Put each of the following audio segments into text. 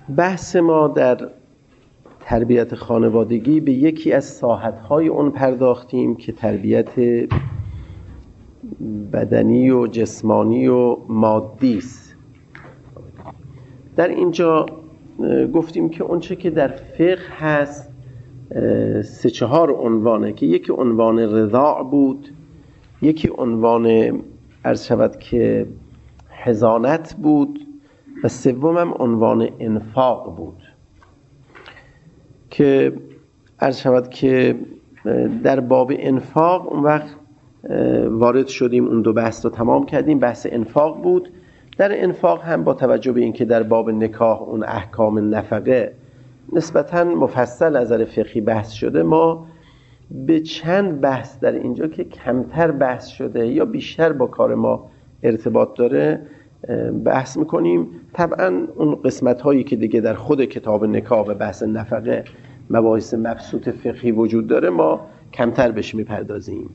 بحث ما در تربیت خانوادگی به یکی از ساحت‌های اون پرداختیم که تربیت بدنی و جسمانی و مادی است. در اینجا گفتیم که اون چه که در فقه هست 3-4 عنوانه که یکی عنوان رضاع بود، یکی عنوان عرض شود که حضانت بود و سوم هم عنوان انفاق بود که عرض شود که در باب انفاق اون وقت وارد شدیم، اون 2 بحث رو تمام کردیم. بحث انفاق بود. در انفاق هم با توجه به اینکه در باب نکاح اون احکام نفقه نسبتاً مفصل از نظر فقهی بحث شده، ما به چند بحث در اینجا که کمتر بحث شده یا بیشتر با کار ما ارتباط داره بحث میکنیم. طبعاً اون قسمت هایی که دیگه در خود کتاب نکاح و بحث نفقه مباحث مبسوط فقهی وجود داره ما کمتر بهش میپردازیم.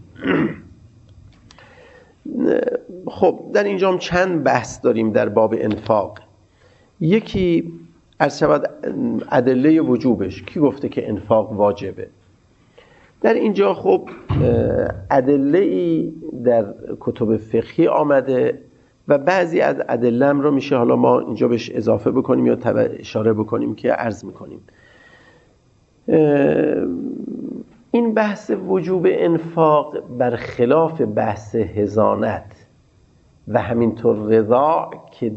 خب در اینجا هم چند بحث داریم در باب انفاق. یکی عرض شود ادله وجوبش، کی گفته که انفاق واجبه؟ در اینجا خب ادله‌ای در کتب فقهی آمده و بعضی از ادله رو میشه حالا ما اینجا بهش اضافه بکنیم یا اشاره بکنیم که عرض میکنیم. این بحث وجوب انفاق برخلاف بحث حضانت و همینطور رضاع که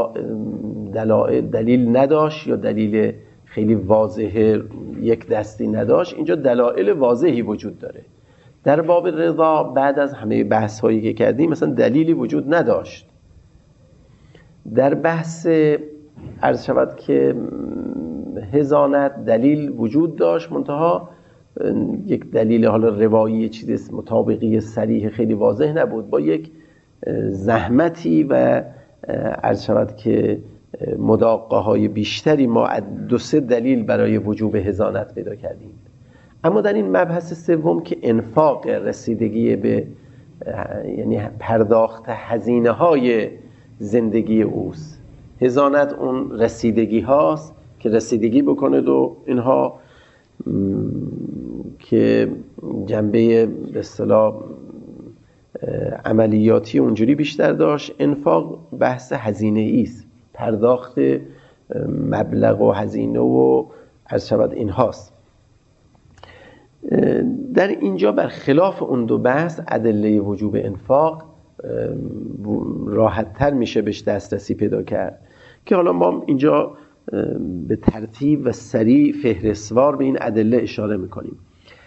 دلیل نداشت یا دلیل خیلی واضحه یک دستی نداشت، اینجا دلایل واضحی وجود داره. در باب رضاع بعد از همه بحث هایی که کردیم مثلا دلیلی وجود نداشت. در بحث عرض شود که حضانت دلیل وجود داشت، منتها یک دلیل حالا روایی چیز مطابقی صریح خیلی واضح نبود، با یک زحمتی و عرض شود که مداقه های بیشتری ما 2-3 دلیل برای وجوب حضانت پیدا کردیم. اما در این مبحث سوم که انفاق رسیدگی به یعنی پرداخت هزینه های زندگی اوست، حضانت اون رسیدگی هاست که رسیدگی بکنه و اینها که جنبه به اصطلاح عملیاتی اونجوری بیشتر داشت. انفاق بحث هزینه‌ای است، پرداخت مبلغ و هزینه و عرض شود این هاست. در اینجا برخلاف اون 2 بحث ادله وجوب انفاق راحت تر میشه بهش دسترسی پیدا کرد که حالا ما اینجا به ترتیب و سریع فهرستوار به این ادله اشاره میکنیم.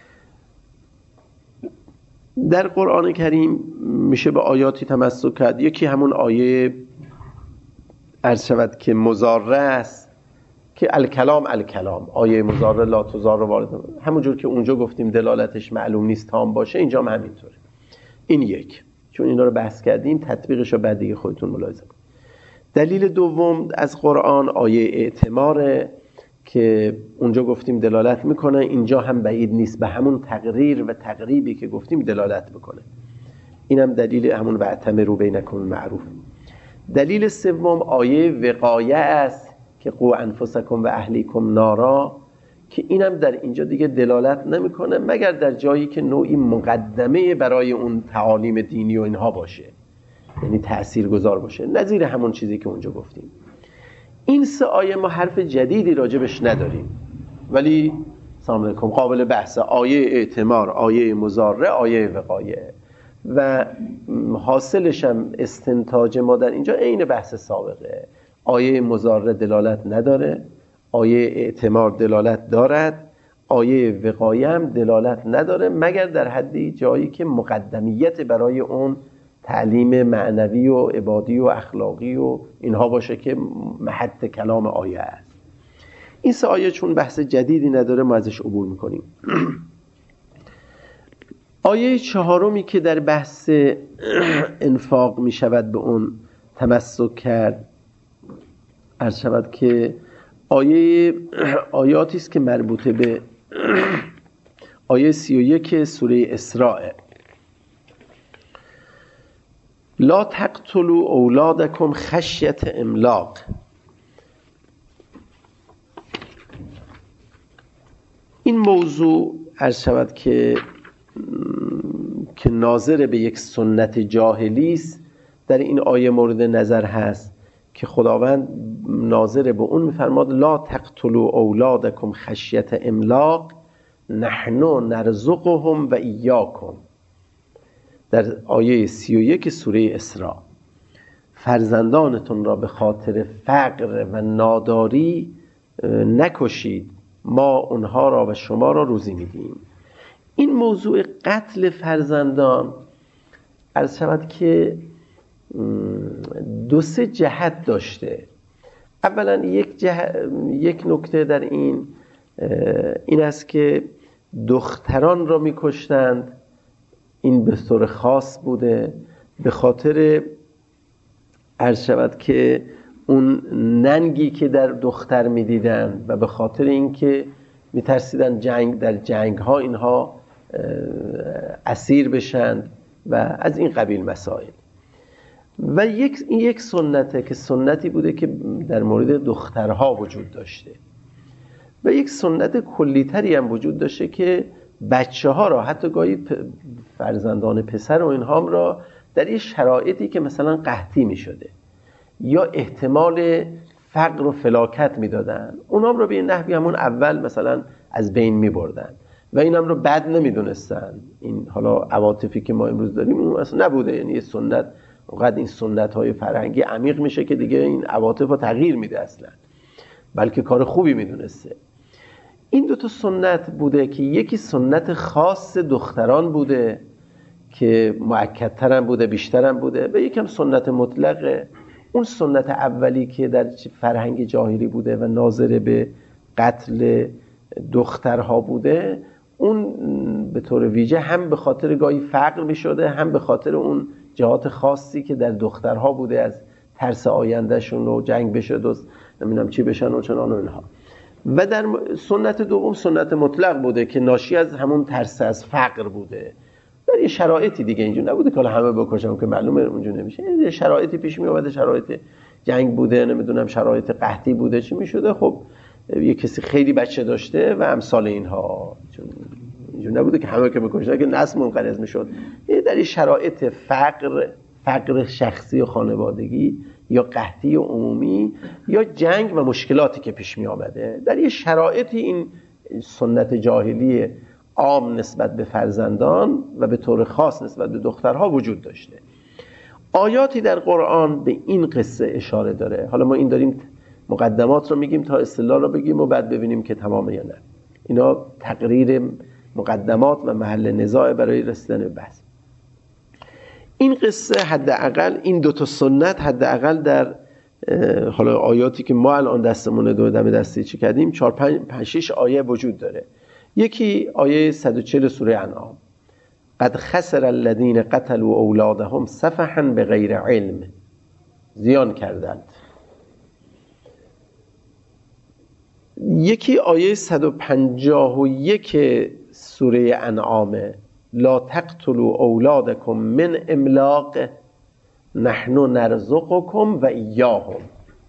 در قرآن کریم میشه به آیاتی تمسک کرد. یکی همون آیه عرض شود که مضاره است که الکلام آیه مضاره لا تضار وارد، همونجور که اونجا گفتیم دلالتش معلوم نیست تام باشه، اینجا هم همینطوره. این یک، چون اینا رو بحث کردیم تطبیقش رو بعد دیگه خودتون ملاحظه کنید. دلیل دوم از قرآن آیه اعتماره که اونجا گفتیم دلالت میکنه، اینجا هم بعید نیست به همون تقریر و تقریبی که گفتیم دلالت بکنه. اینم دلیل همون واعتمروا بینکم معروف. دلیل سوم آیه وقایه است که قوا انفسکم و اهلیکم نارا، که اینم در اینجا دیگه دلالت نمیکنه مگر در جایی که نوعی مقدمه برای اون تعالیم دینی و اینها باشه، یعنی تأثیرگذار باشه، نظیر همون چیزی که اونجا گفتیم. این 3 آیه ما حرف جدیدی راجبش نداریم، ولی سلام علیکم قابل بحث. آیه اعتمار، آیه مضاره، آیه وقایه و حاصلش هم استنتاج ما در اینجا عین بحث سابقه. آیه مضاره دلالت نداره، آیه اعتمار دلالت دارد، آیه وقایه هم دلالت نداره مگر در حدی جایی که مقدمیت برای اون تعلیم معنوی و عبادی و اخلاقی و اینها باشه که محط کلام آیه است. این 3 آیه چون بحث جدیدی نداره ما ازش عبور میکنیم. آیه 4 که در بحث انفاق میشود به اون تمسک کرد، عرض شود که آیاتی است که مربوطه به آیه 31 سوره اسراء. لا تقتلوا اولادکم خشیة املاق. موضوع عرض شود که ناظر به یک سنت جاهلی است در این آیه مورد نظر هست که خداوند ناظر به اون می‌فرماد لا تقتلوا اولادکم خشیة املاق نحن نرزقهم و ایاکم. در آیه 31 سوره اسراء فرزندانتون را به خاطر فقر و ناداری نکشید، ما اونها را و شما را روزی میدیم. این موضوع قتل فرزندان عرض شود که دو سه جهت داشته. اولا یک نکته در این است که دختران را میکشتند. این به طور خاص بوده به خاطر عرض شود که اون ننگی که در دختر میدیدن و به خاطر اینکه میترسیدن در جنگ ها اینها اسیر بشن و از این قبیل مسائل. و این یک سنته که سنتی بوده که در مورد دخترها وجود داشته و یک سنت کلیتری هم وجود داشته که بچه ها را حتی گاهی فرزندان پسر و اینها را در این شرایطی که مثلا قحطی می شده یا احتمال فقر و فلاکت می دادن اونها را به این نحوی همون اول مثلا از بین می بردن و این هم رو بد نمی دونستن. این حالا عواطفی که ما امروز داریم اون اصلا نبوده، یعنی یه سنت وقت این سنت های فرهنگی عمیق میشه که دیگه این عواطف رو تغییر میده اصلا، بلکه کار خوبی می دونسته. این دو تا سنت بوده که یکی سنت خاص دختران بوده که مؤکدتر هم بوده، بیشتر هم بوده، و یکم سنت مطلقه. اون سنت اولی که در فرهنگ جاهلی بوده و ناظر به قتل دخترها بوده، اون به طور ویژه هم به خاطر گاهی فقر می شده، هم به خاطر اون جهات خاصی که در دخترها بوده از ترس آیندهشون و جنگ بشه دوست نمیدونم چی بشن و چنان و اینها. و در سنت دوم سنت مطلق بوده که ناشی از همون ترس از فقر بوده. در یه شرایطی دیگه اینجور نبوده که همه بکشم که معلومه اونجور نمیشه، یه شرایطی پیش می اومده، شرایط جنگ بوده، نمیدونم شرایط قحطی بوده، چی میشده، خب یه کسی خیلی بچه داشته و امثال اینها، چون اینجور نبوده که همه که بکشن که نسل منقرض میشد. در این شرایط فقر شخصی و خانوادگی یا قحطی و عمومی یا جنگ و مشکلاتی که پیش می آمده، در یه شرایطی این سنت جاهلی عام نسبت به فرزندان و به طور خاص نسبت به دخترها وجود داشته. آیاتی در قرآن به این قصه اشاره داره. حالا ما این داریم مقدمات رو میگیم تا اصطلاح رو بگیم و بعد ببینیم که تمامه یا نه. اینا تقریر مقدمات و محل نزاع برای رسیدن به بحث. این قصه حداقل این دو تا سنت حداقل در حالا آیاتی که ما الان دستمون دم دستی چی کردیم 4-5-6 آیه وجود داره. یکی آیه 140 سوره انعام، قد خسر الذين قتلوا اولادهم سفحا بغیر علم، زیان کردند. یکی آیه 151 سوره انعامه، لا تقتلوا اولادکم من املاق نحن نرزقکم و ایاهم.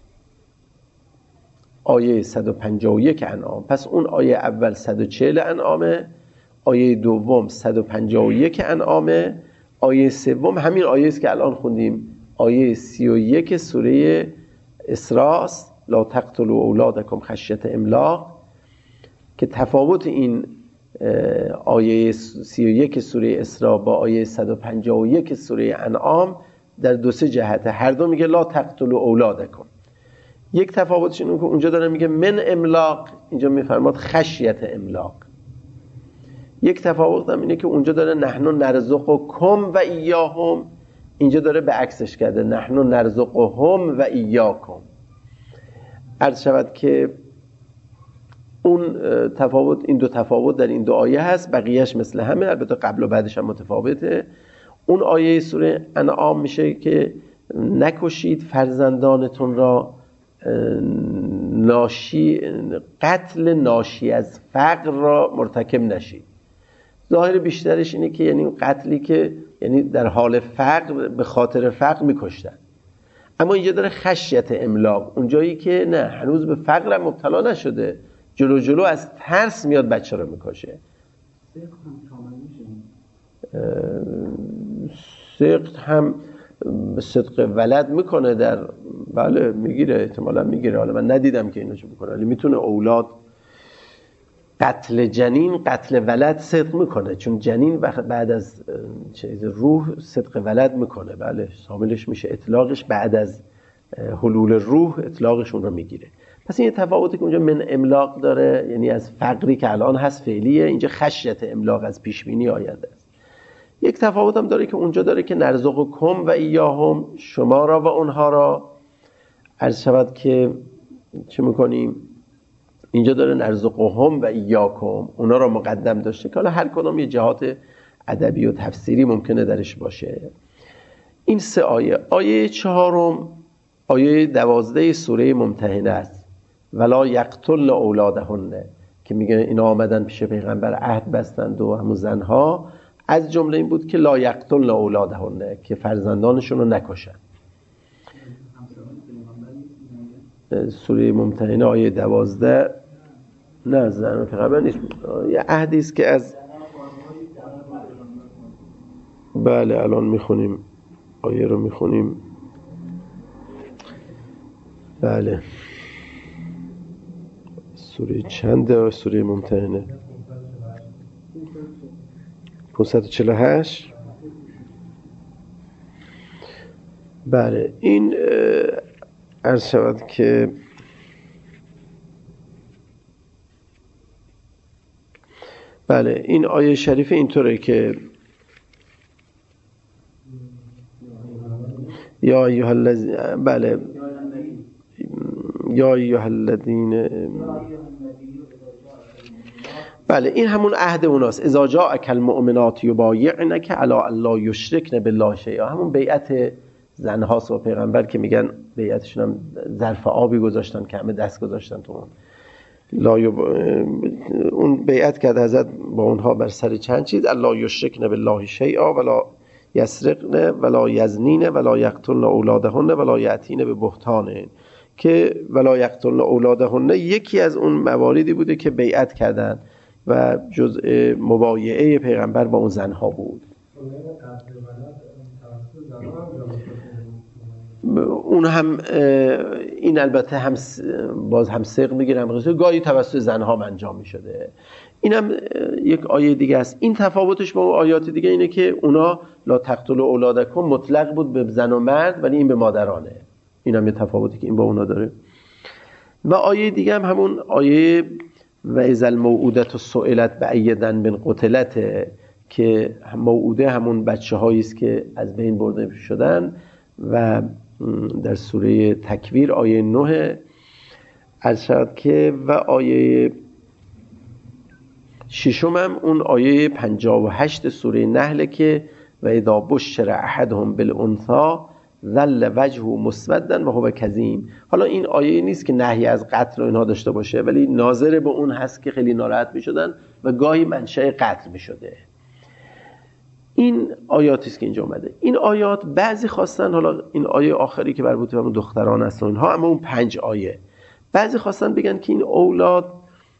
آیه 151 انعام. پس اون آیه اول 140 انعامه، آیه دوم 151 انعامه، آیه سوم همین آیه است که الان خوندیم، آیه 31 سوره اسراء، لا تقتلوا اولادکم خشیة املاق، که تفاوت این آیه 31 سوره اسراء با آیه 151 سوره انعام در دو سه جهته. هر دو میگه لا تقتلوا اولادکم. یک تفاوتش اینه که اونجا داره میگه من املاق، اینجا میفرماد خشیة املاق. یک تفاوت هم اینه که اونجا داره نحن نرزقکم و ایاهم، اینجا داره به عکسش کرده نحن نرزقهم و ایاکم. عرض شود که اون تفاوت، این دو تفاوت در این دو آیه هست، بقیهش مثل همه، البته قبل و بعدش هم متفاوته. اون آیه سوره انعام میشه که نکشید فرزندانتون را قتل ناشی از فقر را مرتکب نشید. ظاهر بیشترش اینه که یعنی قتلی که یعنی در حال فقر به خاطر فقر میکشتن. اما اینجا داره خشیت املاق، اونجایی که نه هنوز به فقر هم مبتلا نشده، جلو از ترس میاد بچه رو میکشه. سقط هم صدق ولد میکنه در بله میگیره، احتمالا میگیره، حالا من ندیدم که اینو چه بکنه، ولی میتونه اولاد قتل جنین قتل ولد صدق میکنه، چون جنین بعد از چیز روح صدق ولد میکنه، بله شاملش میشه، اطلاقش بعد از حلول روح اطلاقشون رو میگیره. پس این تفاوتی که اونجا من املاق داره، یعنی از فقری که الان هست فعلیه، اینجا خشیت املاق از پیشبینی آینده است. یک تفاوت هم داره که اونجا داره که نرزقکم و ایاهم، شما را و اونها را عرض شود که چه میکنیم، اینجا داره نرزقهم و ایاکم، اونا را مقدم داشته که حالا هر کدام یه جهات ادبی و تفسیری ممکنه درش باشه. این 3 آیه. آیه 4 آیه 12 سوره ممتحنه است، ولا یقتلن اولادهن، که میگه اینا آمدن پیش پیغمبر عهد بستند و همون زنها، از جمله این بود که لا یقتلن اولادهن، که فرزندانشون رو نکشن. سوره ممتحنه آیه 12 نه زن پیغمبر نیست، یه عهدی است که از بله الان میخونیم آیه رو میخونیم، بله سوره چنده؟ سوره ممتحنه 548. بله این عرض شود که بله این آیه شریف اینطوره که یا ایها الذین، بله یا ایها الذین، بله این همون عهد اوناست، اذا جاءک المؤمنات یبایعنک علی الا یشرکن بالله شیئا، همون بیعت زنهاست و پیغمبر که میگن بیعتشون هم ظرف آبی گذاشتن که همه دست گذاشتن تو اون بیعت کرد حضرت با اونها بر سر چند چیز، الا یشرکن بالله شیئا ولا یسرقن ولا یزنین ولا یقتلن اولادهن ولا یأتین ببهتان، که ولا یقتلن اولادهن یکی از اون مواردی بوده که بیعت کردن و جزء مبایعه پیغمبر با اون زنها بود. اون هم این البته هم باز هم صدق میگیرم، گاهی توسط زنها انجام میشده. اینم یک آیه دیگه است. این تفاوتش با آیات دیگه اینه که اونا لا تقتلوا اولادکم مطلق بود به زن و مرد، ولی این به مادرانه. اینم یه تفاوتی که این با اونا داره. و آیه دیگه هم همون آیه و اذا الموعوده سئلت بأی ذنب قتلت، که موعوده همون بچه‌هایی است که از بین برده شدن، و در سوره تکویر آیه 9 عرض شد که، و آیه 6 هم اون آیه 58 سوره نحل که و اذا بشر احدهم بالانثى ظل وجهه مسودا و هو کظیم. حالا این آیه نیست که نهی از قتل و اینها داشته باشه، ولی ناظر به اون هست که خیلی ناراحت می‌شدن و گاهی منشأ قتل می‌شده. این آیاتی است که اینجا اومده. این آیات بعضی خواستن، حالا این آیه آخری که مربوط به همون دختران است و اینها، اما اون 5 آیه بعضی خواستن بگن که این اولاد،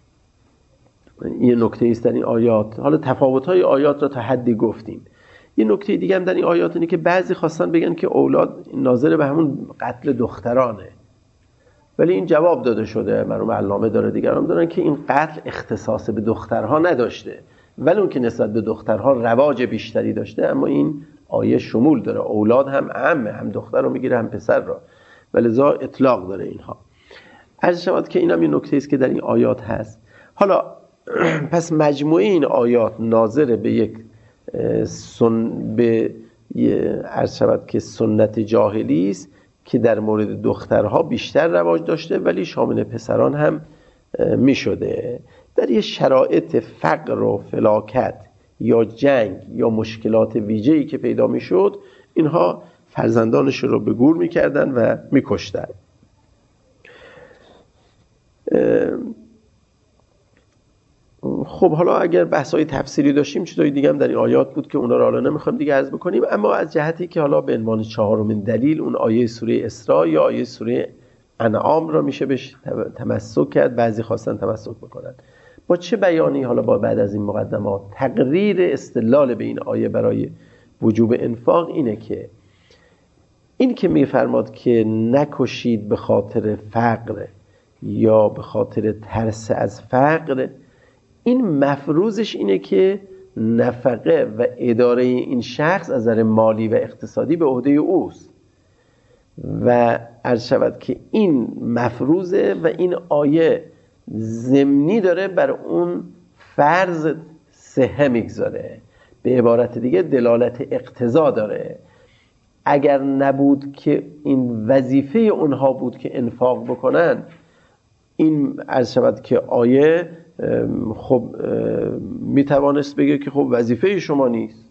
یه نکته است در این آیات، حالا تفاوت‌های آیات را تا حدی گفتیم. یه نکته دیگه هم در این آیات اینه که بعضی خواستن بگن که اولاد ناظر به همون قتل دخترانه، ولی این جواب داده شده، مرحوم علامه داره، دیگران دارن که این قتل اختصاص به دخترها نداشته، ولی اون که نسبت به دخترها رواج بیشتری داشته، اما این آیه شمول داره، اولاد هم عمه، هم دختر رو میگیره هم پسر رو، ولذا اطلاق داره اینها. عرض شود که اینم یه نکته است که در این آیات هست. حالا پس مجموعه این آیات ناظر به یک عرض شود که سنت جاهلی است که در مورد دخترها بیشتر رواج داشته، ولی شامل پسران هم می شده. در یه شرایط فقر و فلاکت یا جنگ یا مشکلات ویژه‌ای که پیدا می شد، اینها فرزندانش رو به گور می کردن و می کشتن. خب حالا اگر بحث‌های تفسیری داشتیم چیزای دیگه هم در این آیات بود که اونا رو حالا نمیخوایم دیگه عرض بکنیم، اما از جهتی که حالا به عنوان 4مین دلیل اون آیه سوره اسراء یا آیه سوره انعام را میشه بهش تمسک کرد، بعضی خواستن تمسک بکنن. با چه بیانی حالا با بعد از این مقدمات تقریر استدلال به این آیه برای وجوب انفاق اینه که این که میفرماد که نکشید به خاطر فقر یا به خاطر ترس از فقر، این مفروضش اینه که نفقه و اداره این شخص از نظر مالی و اقتصادی به عهده اوست و عرض شود که این مفروضه و این آیه ضمنی داره بر اون فرض صحه میگذاره، به عبارت دیگه دلالت اقتضا داره. اگر نبود که این وظیفه اونها بود که انفاق بکنن، این عرض شود که آیه خب میتوانست بگه که خب وظیفه شما نیست،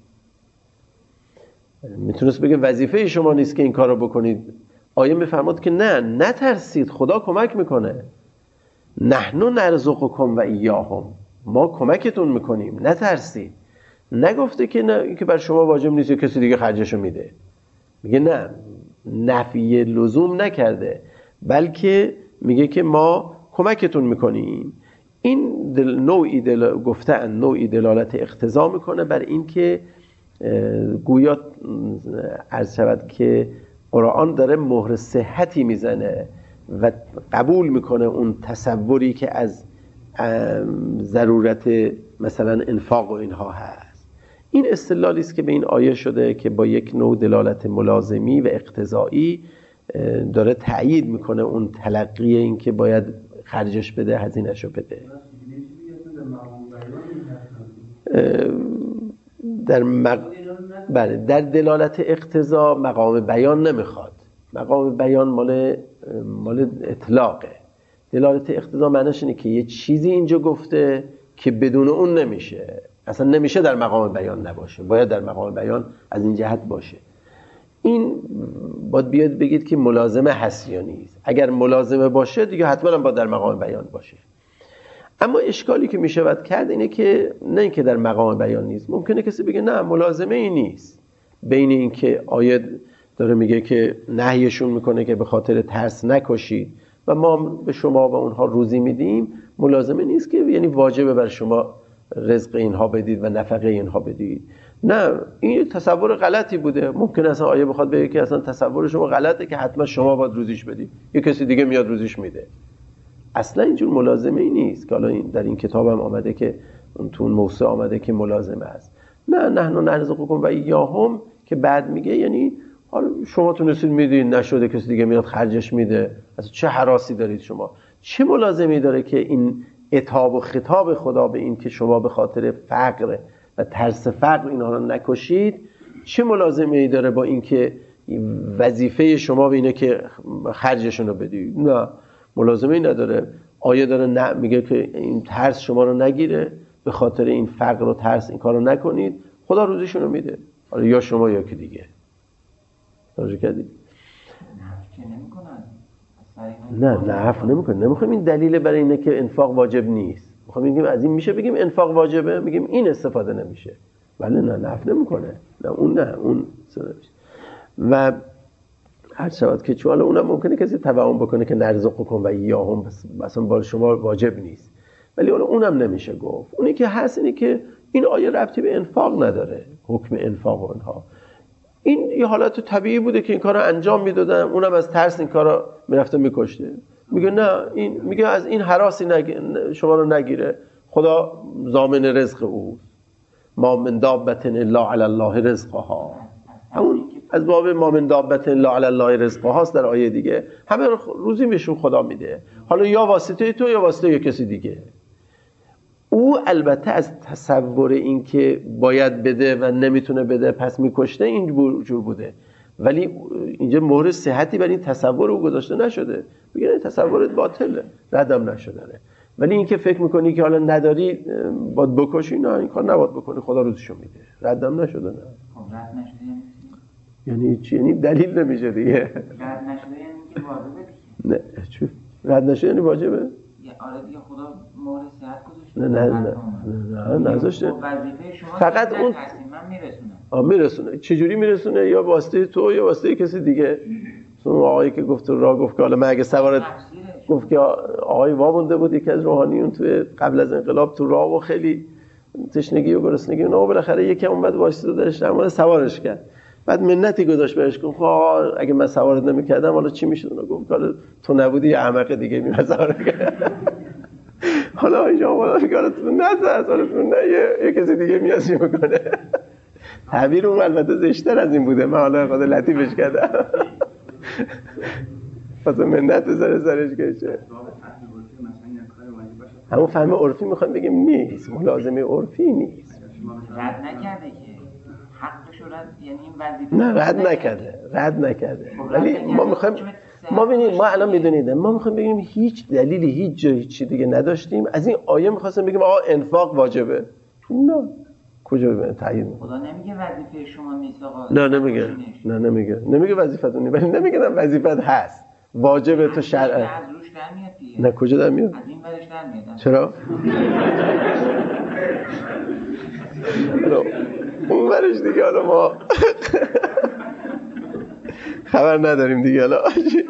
میتونست بگه وظیفه شما نیست که این کارو بکنید. آیه میفرماد که نه، نترسید، خدا کمک میکنه. نحن نرزقکم و ایاهم، ما کمکتون میکنیم، نترسید. نگفته که نه که بر شما واجب نیست یا کسی دیگه خرجشو میده. میگه نه، نفی لزوم نکرده، بلکه میگه که ما کمکتون میکنیم. این نوعی دلالت اقتضا میکنه بر این که گویا عرض شود که قرآن داره مهر صحتی میزنه و قبول میکنه اون تصوری که از ضرورت مثلا انفاق و اینها هست. این استدلالی است که به این آیه شده که با یک نوع دلالت ملازمی و اقتضایی داره تأیید میکنه اون تلقی این که باید خرجش بده، هزینه‌شو بده. بله، در دلالت اقتضا مقام بیان نمیخواد. مقام بیان مال اطلاقه. دلالت اقتضا معنیش اینه که یه چیزی اینجا گفته که بدون اون نمیشه، اصلا نمیشه در مقام بیان نباشه، باید در مقام بیان از این جهت باشه. این باید بیاد بگید که ملازمه هست یا نیست. اگر ملازمه باشه دیگه حتما باید در مقام بیان باشه. اما اشکالی که میشود کرد اینه که نه اینکه در مقام بیان نیست، ممکنه کسی بگه نه ملازمه ای نیست. بین این که آیه داره میگه که نهیشون میکنه که به خاطر ترس نکشید و ما به شما و اونها روزی میدیم، ملازمه نیست که یعنی واجبه بر شما رزق اینها بدید و نفقه اینها بدید. نه، این تصور غلطی بوده. ممکن اصلا آیه بخواد بگه که اصلا تصور شما غلطه که حتما شما باید روزیش بدید، یه کسی دیگه میاد روزیش میده. اصلا اینجور ملازمه ای نیست که حالا این در این کتاب هم آمده که تو اون موضوع آمده که ملازمه است. نه، نحن نرزقکم و ایاهم که بعد میگه یعنی حالا شما تونستید میدین، نشده کسی دیگه میاد خرجش میده. اصلا چه هراسی دارید شما؟ چه ملازمی داره که این عتاب و خطاب خدا به این که شما به خاطر فقر و ترس فقر اینها رو نکشید، چه ملازمی داره با این که وظیفه شما به اینه که خرجشون رو بدید؟ نه، ملازمه نداره. آیه داره میگه که این ترس شما رو نگیره، به خاطر این فقر و ترس این کار رو نکنید، خدا روزیشون رو میده. حالا یا شما یا که دیگه. توجه کردید؟ نه، نفی نمیکنه. نمیخوایم این دلیل برای اینه که انفاق واجب نیست. میخوایم بگیم از این میشه بگیم انفاق واجبه، میگیم این استفاده نمیشه. ولی نه، نفی نمیکنه. نه اون و هر شود که چون اونم ممکنه کسی توهم بکنه که نرزقکم و ایاهم مثلا با شما واجب نیست، ولی اونم نمیشه گفت. اونی که هست اینه که این آیه ربطی به انفاق نداره، حکم انفاق و اونها. این یه حالت طبیعی بوده که این کارو انجام میدادن، اونم از ترس این کارو میرفته میکشته. میگه نه، این میگه از این هراسی شما رو نگیره، خدا ضامن رزق او. ما من دابة الا علی الله رزقها. همون از باب ما من دابة الا علی الله رزقها است در آیه دیگه. همه روزی بهشون خدا میده، حالا یا واسطه تو یا واسطه یا کسی دیگه. او البته از تصور این که باید بده و نمیتونه بده پس میکشته اینجور بوده، ولی اینجا مهر صحتی بر این تصور او گذاشته نشده. بگه تصورت باطله، ردم نشده. ولی این که فکر میکنی که حالا نداری باید بکشی، نه، این کار نباید بکنی، خدا روزشو میده. ردم نشده. نه رد نشده یعنی چی؟ یعنی دلیل نمیشه دیگه. رد نشده یعنی که واجبه دیگه. نه چی؟ رد نشده یعنی واجبه؟ آره دیگه، خدا مهر صحت گذاشته. نه نذاشته. وظیفه شما فقط اون من میرسونم. میرسونه. چجوری میرسونه؟ یا واسطه تو یا واسطه کسی دیگه. اون آقایی که گفت تو راه گفت که حالا من اگه سوارت گفت که آقای وامونده بود یکی از روحانیون توی قبل از انقلاب تو راه و خیلی تشنگی و گرسنگی اونا بالاخره یکی اومد وایسید درش در سوارش کرد. بعد منتی گذاشت بهش گفت آقا اگه من سوارت نمی‌کردم حالا چی می‌شد؟ اون گفت حالا تو نبودی یه احمق دیگه میاد سوارت کرد. حالا اینجا والا فکرتون نه یه کسی دیگه میاد چی میکنه. تعبیر اون البته زشتر از این بوده، من حالا خود لطیفش کردم. واسه منت سرش کشه. همون فهم عرفی میخوایم بگیم نیست، ملازمه عرفی نیست. رد نکرده که حقش رد، یعنی این وظیفه نه رد نکرده. ولی ما میخوایم ما ببینید، ما الان میدونید ما میخوایم بگیم هیچ دلیلی هیچ جای هیچی دیگه نداشتیم، از این آیه میخواستم بگیم آقا انفاق واجبه. نه کجا به تعیین خدا نمیگه وظیفه شما نیست آقا. نه نمیگه وظیفتون نیست، ولی نمیگه وظیفت هست، واجبه تو شرع. از روش در میاد دیگه. نه کجا در میاد؟ از این ورش در میاد. چرا؟ اون ورش دیگه حالا ما خبر نداریم دیگه حالا.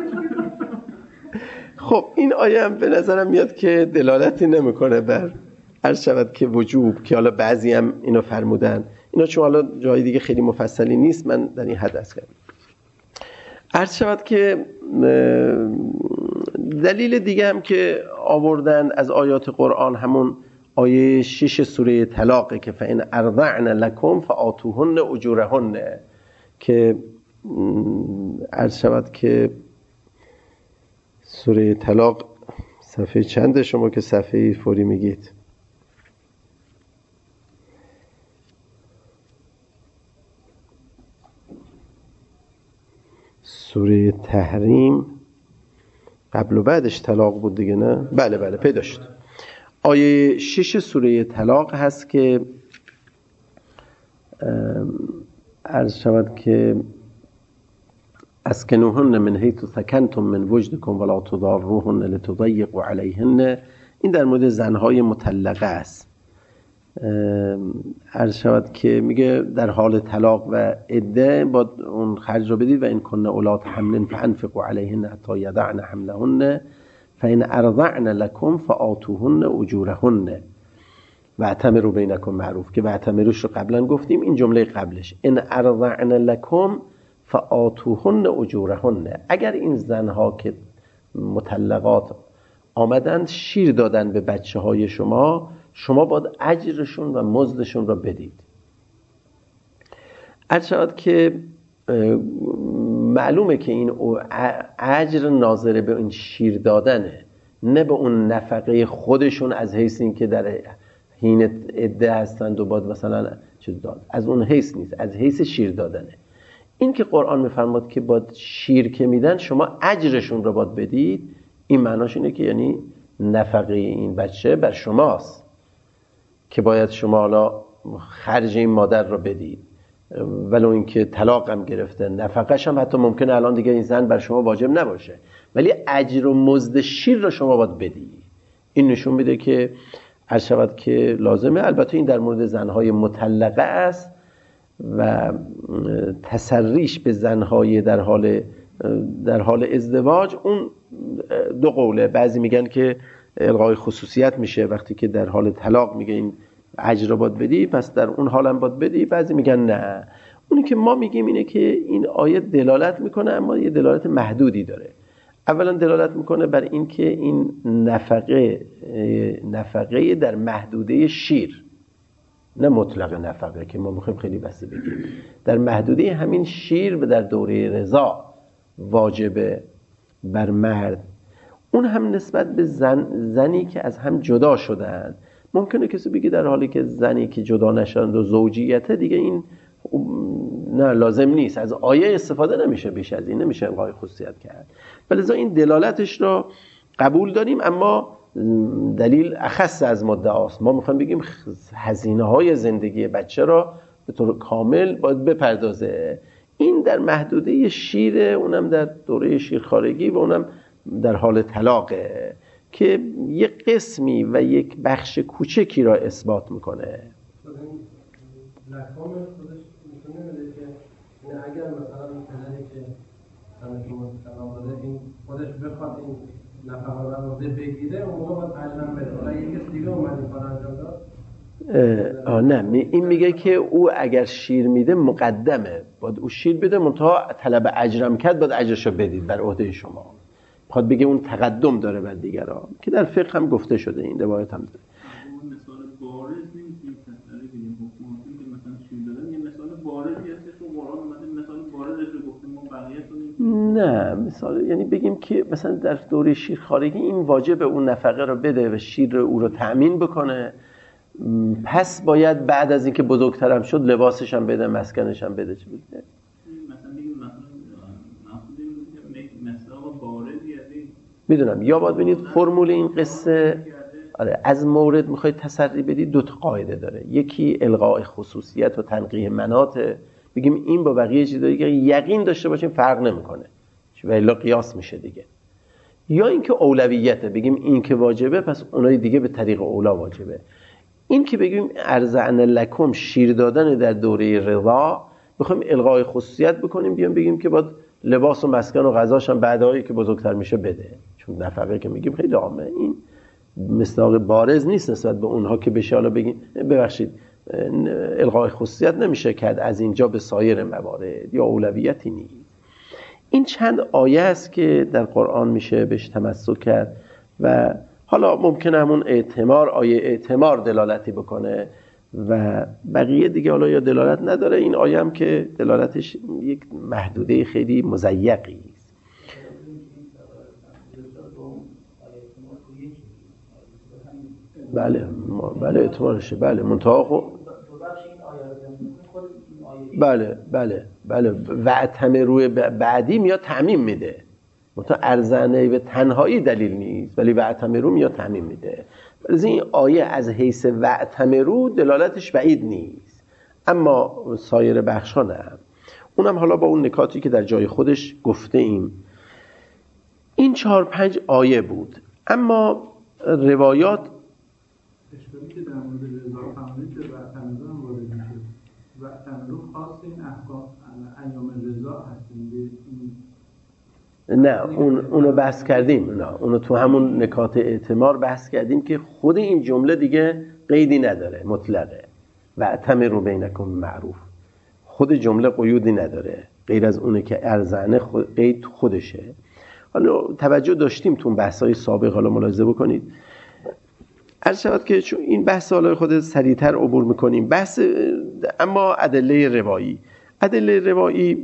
خب این آیه هم به نظرم میاد که دلالتی نمیکنه بر عرض شود که وجوب، که حالا بعضی هم اینو فرمودن، اینا چون حالا جای دیگه خیلی مفصلی نیست من در این حد عرض کردم. عرض شود که دلیل دیگه هم که آوردن از آیات قرآن همون آیه 6 سوره طلاقه که فإن أرضعن لكم فآتوهن أجورهن، که عرض شود که سوره طلاق صفحه چنده شما که صفحه فوری میگید؟ سوره تحریم قبل و بعدش طلاق بود دیگه، نه؟ بله پیدا شد. آیه 6 سوره طلاق هست که عرض شود که اسکنوهن من حیث سکنتم من وجدکم ولا تضاروهن لتضیقوا علیهن. این در مورد زنهای مطلقه است. عرض شود که میگه در حال طلاق و عده با اون خرج رو بدید و این کنه اولاد حمل فانفقوا علیهن حتی یضعن حملهن فإن أرضعن لكم فآتوهن أجورهن واعتمروا بینکم معروف، که واعتمروش رو قبلا گفتیم، این جمله قبلش ان أرضعن لكم فآتوهن أجورهن. اگر این زنها که مطلقات آمدند شیر دادن به بچه های شما باید اجرشون و مزدشون را بدید. عرض شد که معلومه که این اجر ناظر به این شیر دادنه، نه به اون نفقه خودشون از حیث این که در حین عده هستند و باید مثلا چیز داد، از اون حیث نیست، از حیث شیر دادنه. این که قرآن میفرماد که باید شیر که میدن شما اجرشون رو باید بدید، این معناش اینه که یعنی نفقه این بچه بر شماست که باید شما حالا خرج این مادر رو بدید، ولو اینکه طلاق هم گرفته نفقهش هم حتی ممکنه الان دیگه این زن بر شما واجب نباشه، ولی اجر و مزد شیر رو شما باید بدید. این نشون میده که عرض شود که لازمه. البته این در مورد زنهای مطلقه است و تسریش به زنهای در حال ازدواج اون دو قوله. بعضی میگن که الغای خصوصیت میشه وقتی که در حال طلاق میگه این اجر رو باید بدی، پس در اون حال هم باید بدی. بعضی میگن نه. اونی که ما میگیم اینه که این آیه دلالت میکنه، اما یه دلالت محدودی داره. اولا دلالت میکنه بر این که این نفقه در محدوده شیر، نه مطلق نفقه که ما میخوایم خیلی بسته بگیم، در محدوده همین شیر و در دوره رضا واجبه بر مرد. اون هم نسبت به زنی که از هم جدا شدن. ممکنه کسی بگه در حالی که زنی که جدا نشدند و زوجیته دیگه این نه لازم نیست، از آیه استفاده نمیشه، بیش از این نمیشه الغای خصوصیت کرد. ولی این دلالتش رو قبول داریم، اما دلیل اخص از مدعاست. ما میخوایم بگیم هزینه های زندگی بچه را به طور کامل باید بپردازه. این در محدوده شیر، اونم در دوره شیرخوارگی و اونم در حال طلاقه که یک قسمی و یک بخش کوچکی را اثبات میکنه. لکام خودش میتونه بده که اگر مثلا پدری که شما کلام داده این خودش بخواد این نفقه رو عوضه بگیره اون موقع باید اجرم بده. حالا یه کس دیگه اومد این کار انجام داد. نه این میگه که او اگر شیر میده مقدمه، باید او شیر بده، منتها طلب اجرم کرد باید اجرشو بدید بر عهده شما. میخواد بگه اون تقدم داره بر دیگران که در فقه هم گفته شده، این روایت هم داره. اون مثال بارز نمیتونیم تسری بگیم حکم که مثلا شیر دادن یه مثال بارزی هستش که قرآن اومده مثال بارزش رو گفتیم ما بقیه‌تون نه مثال یعنی بگیم که مثلا در دوره شیرخوارگی این واجب اون نفقه رو بده و شیر او رو تأمین بکنه، پس باید بعد از اینکه بزرگترم شد لباسش هم بده، مسکنش هم بده. چه بده مثلا بگیم مثلا بارزی هستی میدونم. یا باید ببینید فرمول این قصه از مورد میخواید تسری بدید دو تا قاعده داره. یکی الغاء خصوصیت و تنقیح مناط، بگیم این با بقیه چیزایی که یقین داشته باشیم فرق نمیکنه و الا قیاس میشه دیگه. یا اینکه اولویته، بگیم این که واجبه پس اونای دیگه به طریق اولا واجبه. این که بگیم ارزعن لکم شیر دادن در دوره رضا بخوایم الغاء خصوصیت بکنیم، بیام بگیم که باید لباس و مسکن و غذاش هم بعدایی که بزرگتر میشه بده، چون نفقه که میگیم خیلی عامه، این مصداق بارز نیست نسبت به اونها که بشه حالا بگیم ببخشید الغاء خصوصیت نمیشه کرد از اینجا به سایر موارد، یا اولویتی نیست. این چند آیه است که در قرآن میشه بهش تمسک کرد و حالا ممکنه همون اعتمار، آیه اعتمار دلالتی بکنه و بقیه دیگه حالا یا دلالت نداره. این آیه هم که دلالتش یک محدوده خیلی مضیقی است. بله اعتمارشه، بله منطقه بله و روی بعدی میاد تعمیم میده، منطقه ارزنه به تنهایی دلیل نیست ولی و میاد تعمیم میده. ولی این آیه از حیث و دلالتش بعید نیست، اما سایر بخش ها نه. اونم حالا با اون نکاتی که در جای خودش گفته ایم. این 4-5 آیه بود. اما روایات اشکالی که در مورد رضا فرمودید که وعتمرو هم وارد میشه. وعتمرو خاص این احکام ایام رضا هستیم. نه اونو بحث کردیم، نه اونو تو همون نکات اعتمار بحث کردیم که خود این جمله دیگه قیدی نداره، مطلقه. وعتمرو بینکم معروف، خود جمله قیودی نداره غیر از اونه که ارزنه قید خودشه. حالا توجه داشتیم تو بحث‌های سابق، حالا ملاحظه بکنید. عرض شود که چون این بحث حالا خود سریع‌تر عبور می‌کنیم بحث. اما ادله روایی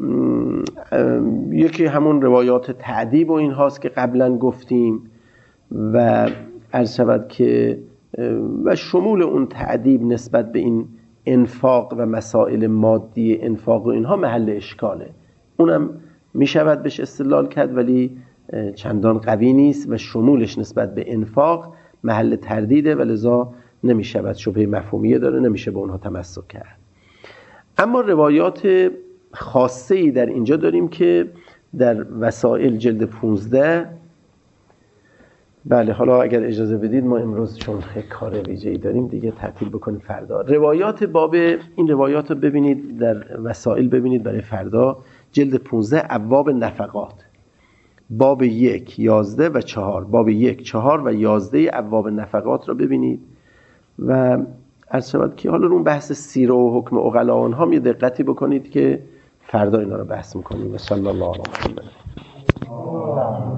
یکی همون روایات تعدیب و این هاست که قبلا گفتیم و عرض شود که و شمول اون تعدیب نسبت به این انفاق و مسائل مادی انفاق و اینها محل اشکاله. اونم میشود بهش استدلال کرد ولی چندان قوی نیست و شمولش نسبت به انفاق محل تردیده و لذا نمیشود، شبهه مفهومیه داره، نمیشه به اونها تمسک کرد. اما روایات خاصه‌ای در اینجا داریم که در وسائل جلد 15. بله حالا اگر اجازه بدید ما امروز چون کار ویژه‌ای داریم دیگه تعطیل بکنیم فردا. روایات باب این روایات رو ببینید در وسائل، ببینید برای فردا جلد 15 ابواب نفقات، باب 1 11 و 4، باب 1 4 و 11 ابواب نفقات رو ببینید و عرض شود که حالا اون بحث سیره و حکم عقلا اونها هم یه دقتی بکنید که فردا اینا رو بحث می‌کنیم. صلی الله علیه و سلم.